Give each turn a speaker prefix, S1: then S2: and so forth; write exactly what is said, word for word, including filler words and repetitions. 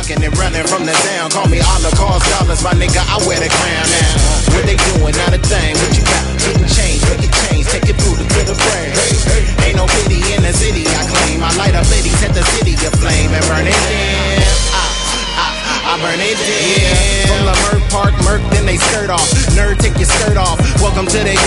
S1: kicking and running from the town. Call me all the cause dollars, my nigga, I wear the crown now. What they doing, not a thing. What you got? Getting change, make it change, take your food to the brain. Ain't no pity in the city, I claim. I light up ladies, set the city aflame and burn it down. I, I, I burn it down. From the Murk Park, Murk, then they skirt off. Nerd, take your skirt off. Welcome to the